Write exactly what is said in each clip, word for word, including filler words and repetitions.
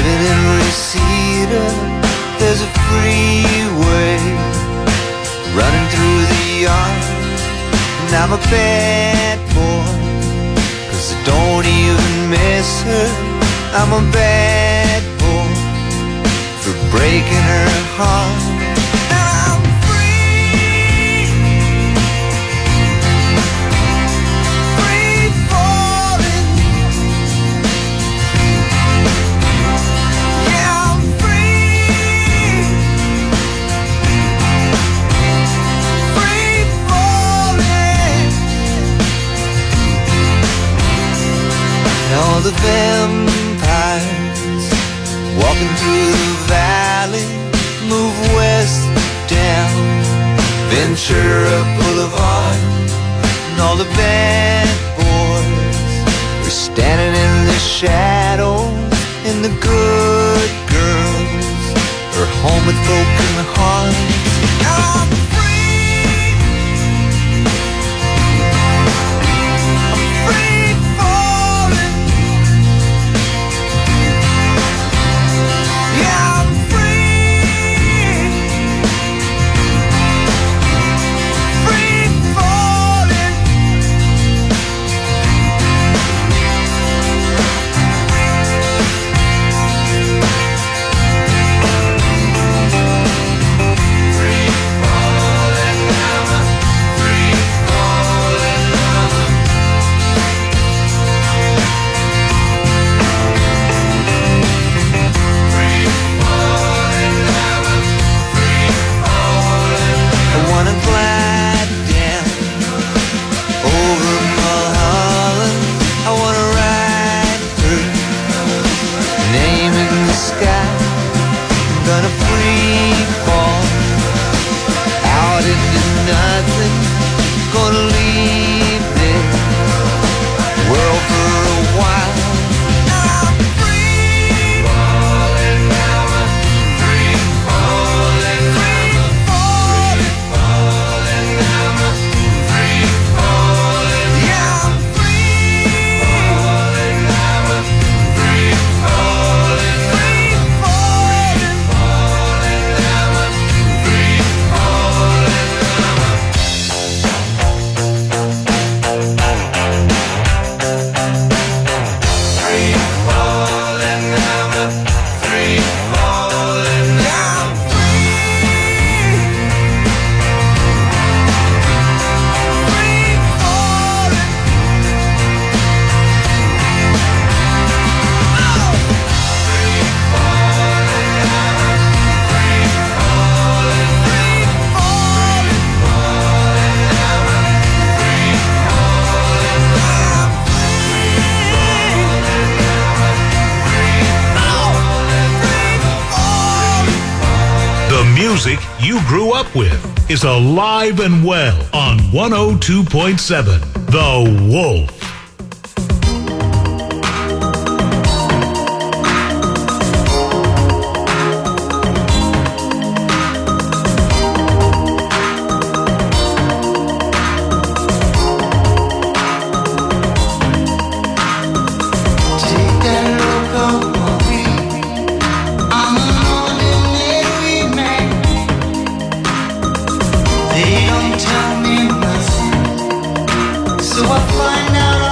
Living in Reseda, there's a freeway running through the yard, and I'm a bad boy, 'cause I don't even miss her. I'm a bad boy for breaking her heart. All the vampires walking through the valley move west down Ventura Boulevard, and all the bad boys are standing in the shadows, and the good girls are home with broken hearts. I'm music you grew up with is alive and well on one oh two point seven The Wolf. So I find out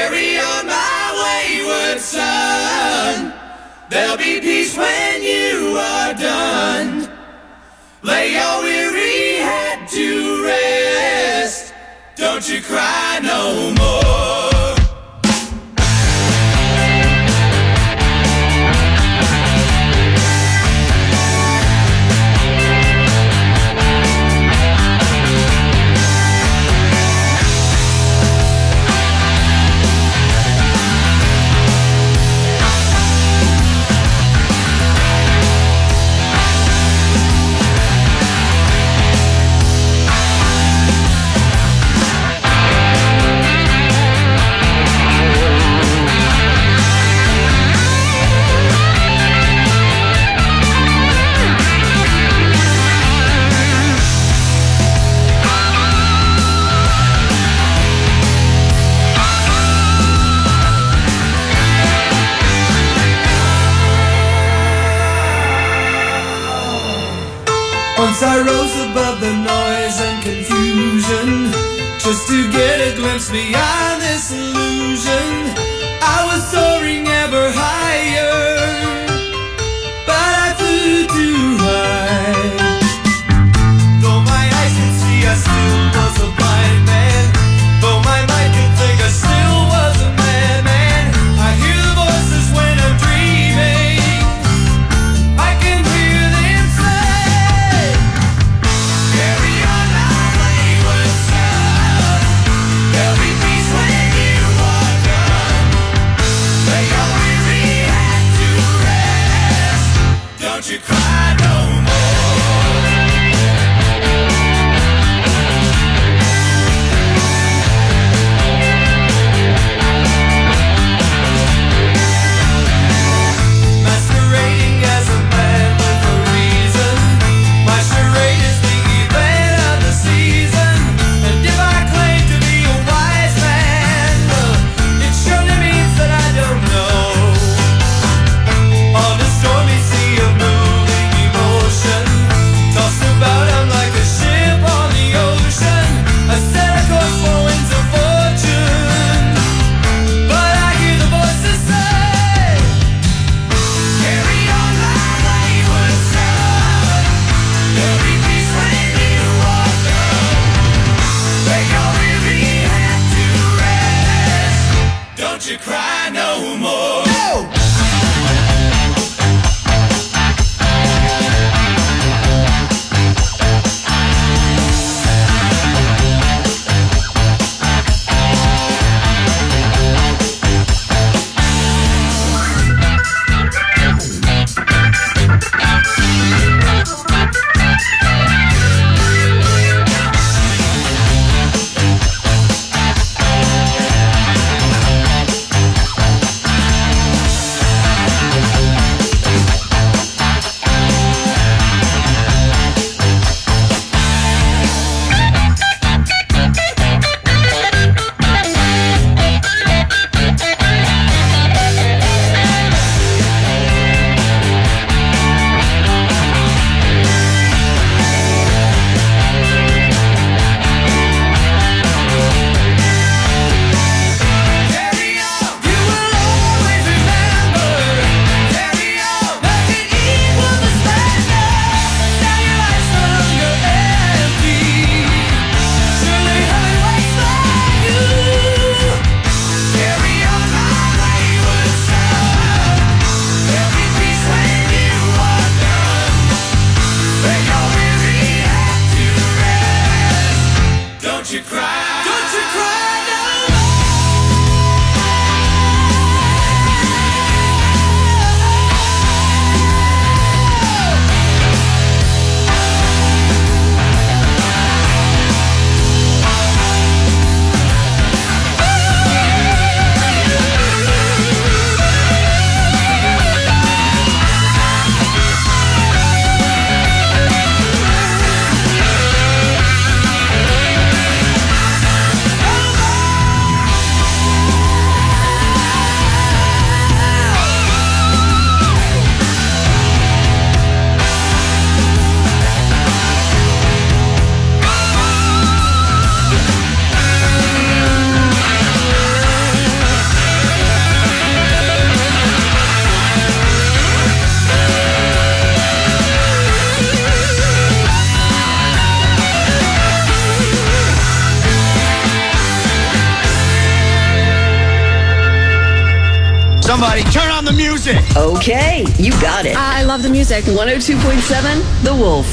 Carry on, my wayward son. There'll be peace when you are done. Lay your weary head to rest. Don't you cry no more. Once I rose above the noise and confusion, just to get a glimpse beyond this illusion. I was soaring ever higher, but I flew too high. Though my eyes could see, I still was a blind man. Though my mind could think, I still was a madman. I hear the voices when I'm dreaming. I can hear them say, carry on, my wayward son. There'll be peace when you are done. Lay your weary head to rest. Don't you cry no more. Masquerading as a man with a reason. My charade is the event of the season. And if I claim to be a wise man, well, it surely means that I don't know. On a stormy sea of moving emotion, tossed about I'm like a ship on the ocean. I set a course for winds of fortune, but I hear the voices say, carry on, my wayward son. There'll be peace when you are done. Lay your weary head to rest. Don't you cry no more. No! Somebody turn on the music. Okay, you got it. I love the music. one oh two point seven, The Wolf.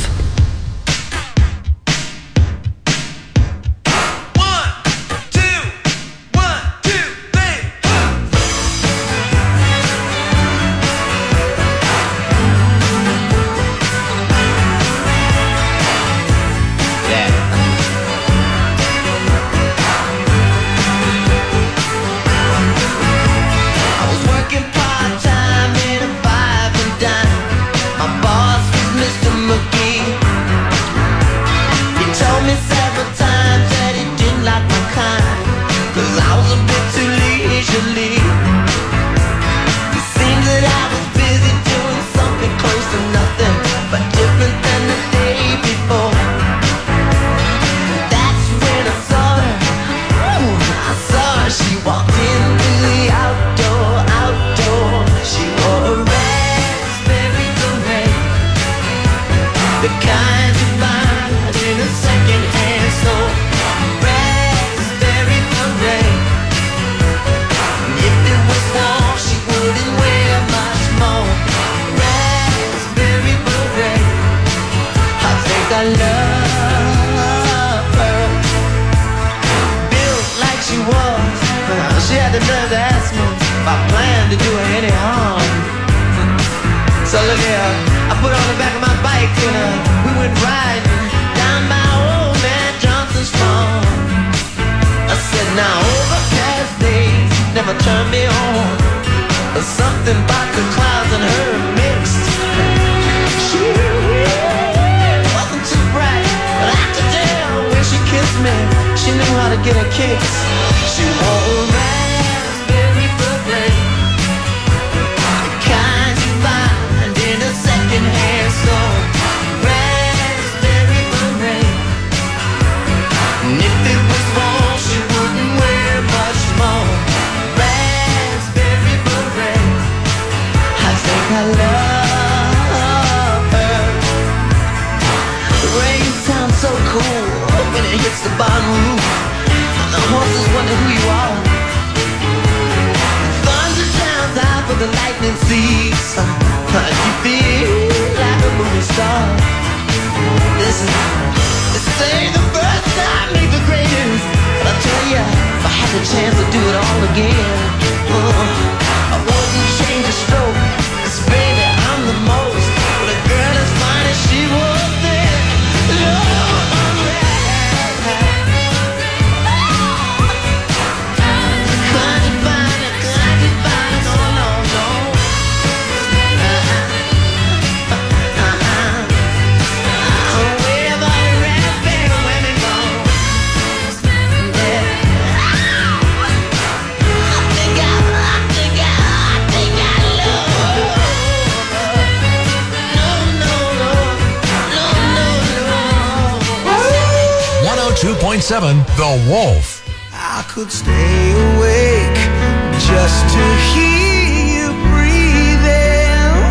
Seven, The Wolf. I could stay awake just to hear you breathing.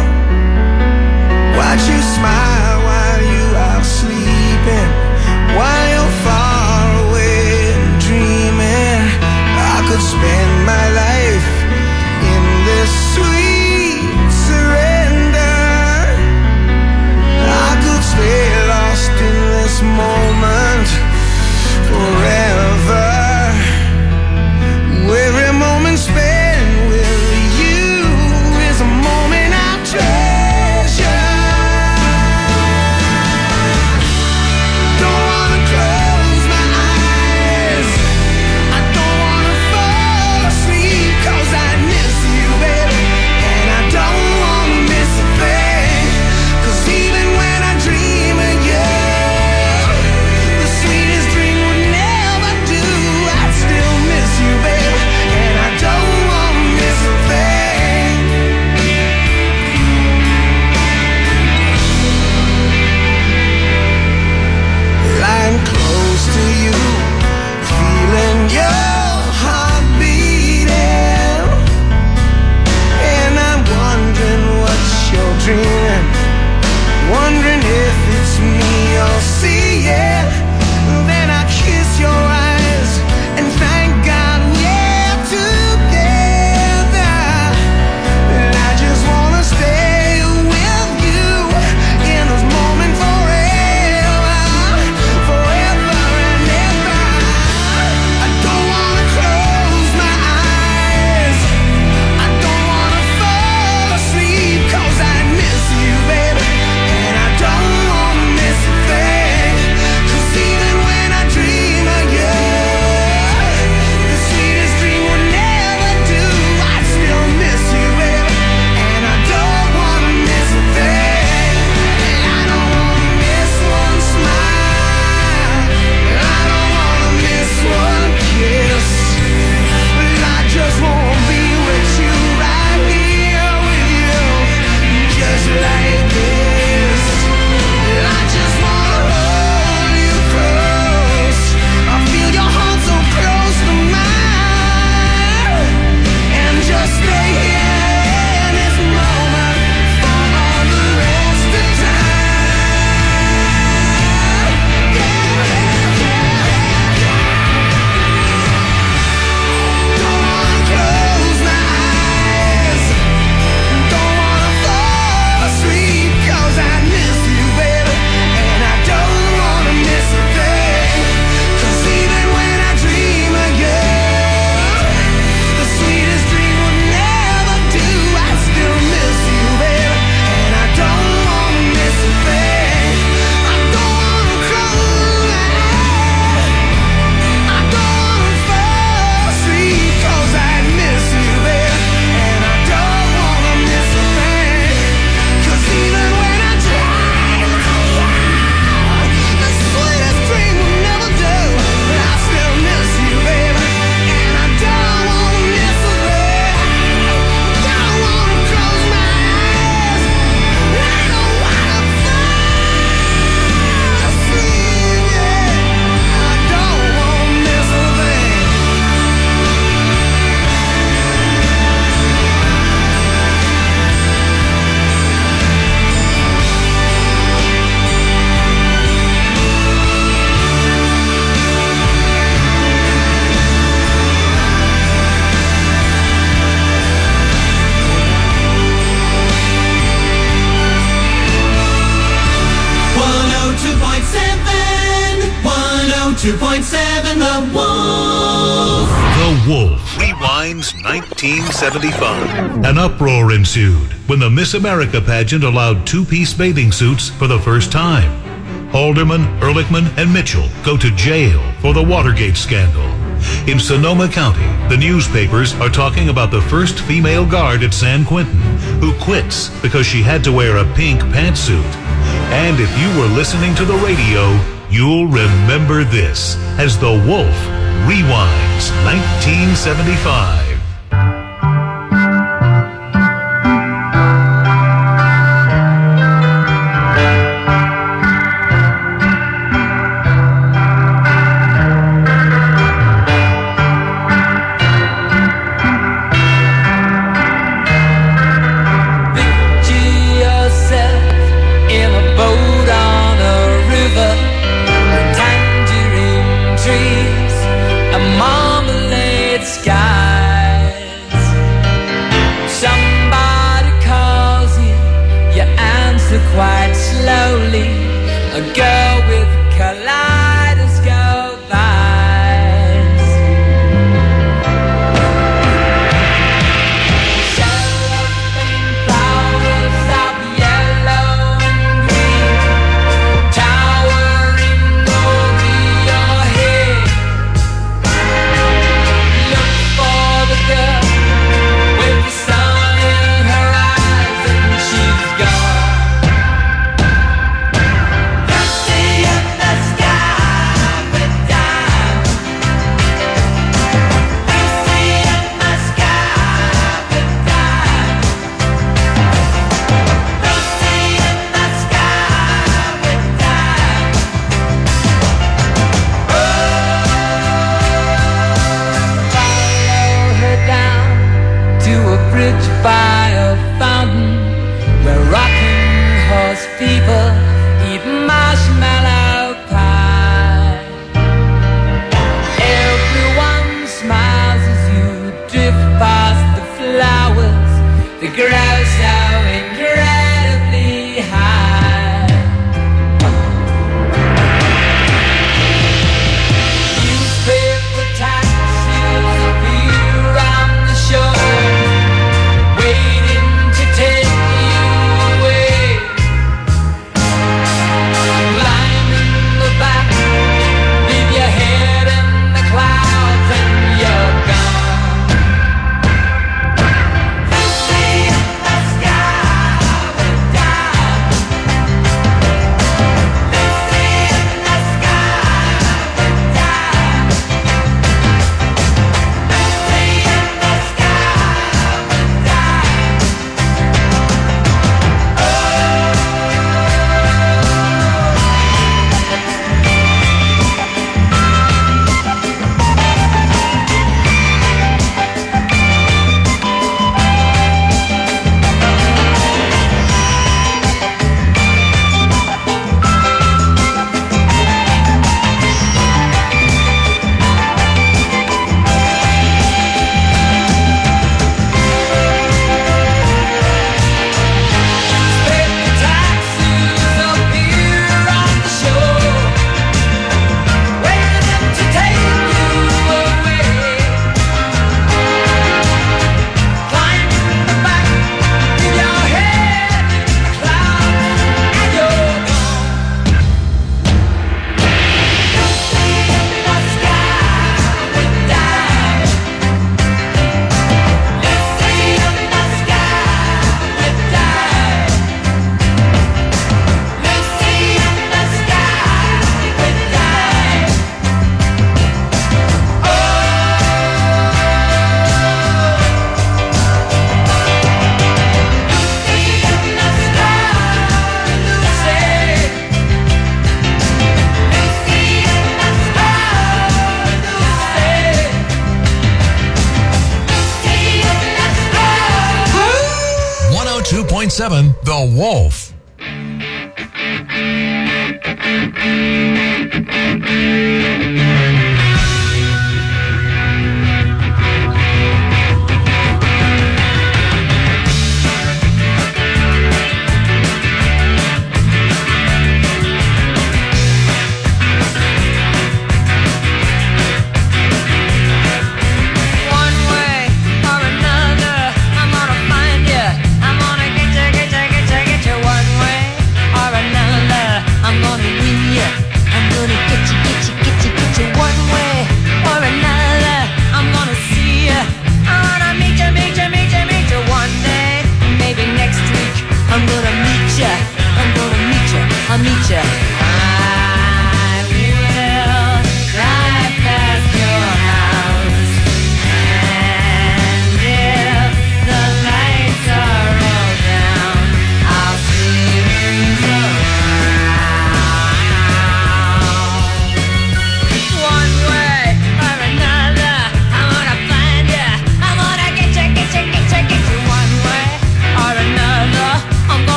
Watch you smile while you are sleeping, while you're far away and dreaming. I could spend my life in this sweet surrender. I could stay lost in this moment forever. Well, Wines nineteen seventy-five. An uproar ensued when the Miss America pageant allowed two-piece bathing suits for the first time. Halderman, Ehrlichman, and Mitchell go to jail for the Watergate scandal. In Sonoma County, the newspapers are talking about the first female guard at San Quentin who quits because she had to wear a pink pantsuit. And if you were listening to the radio, you'll remember this as The Wolf rewinds nineteen seventy-five. Quite slowly, a girl with kaleidoscope eyes. Cellophane flowers of yellow and green, towering over your head. Look for the girl with the sun in her eyes, and she's gone. By a fountain where rocking horse people eat marshmallow pie. Everyone smiles as you drift past the flowers that grow so incredibly high. Newspaper taxis appear on the shore, waiting to take you away. Climb in the back, leave your head in the clouds, and you're gone. Lucy in the sky with diamonds. Lucy in the sky with diamonds. Lucy in the sky with diamonds. Newspaper taxis appear on the shore, waiting to take you away. Climb in the back, leave your head in the clouds, and you're gone. Lucy in the sky with diamonds. Lucy in the sky with diamonds. Lucy in the sky with diamonds. one oh two point seven The Wolf. One way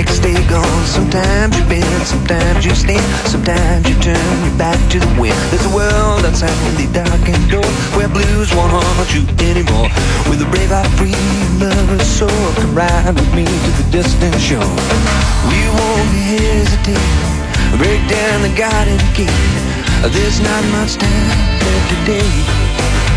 next day gone. Sometimes you bend, sometimes you stand, sometimes you turn your back to the wind. There's a world outside the darkened door where blues won't haunt you anymore. With a brave heart, free lover's soul, come ride with me to the distant shore. We won't hesitate, break down the garden gate. There's not much time left today.